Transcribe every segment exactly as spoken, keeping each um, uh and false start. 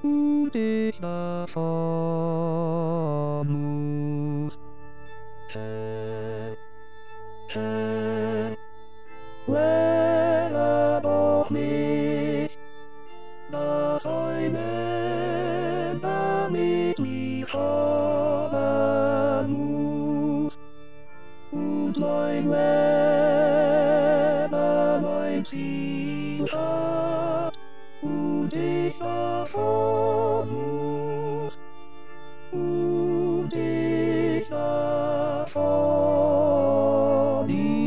Und ich davon muss. Hä? Hä? Wäre doch nicht das eine, damit mich haben muss. Und mein Leben ein Ziel hat, und ich davon muss. Und ich davon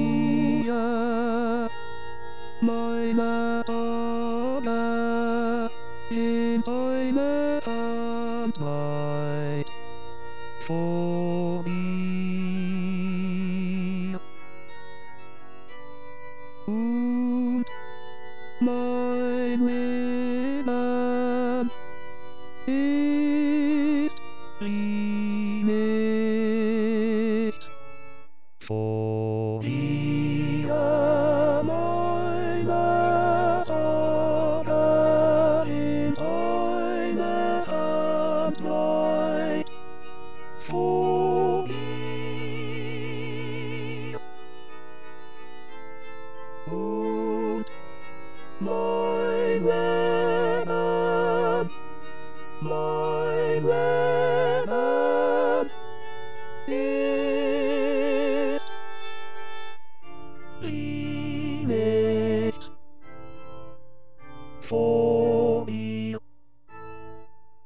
ihr. Meine Tage sind eine Handweit vor mir. Und mein Leben ist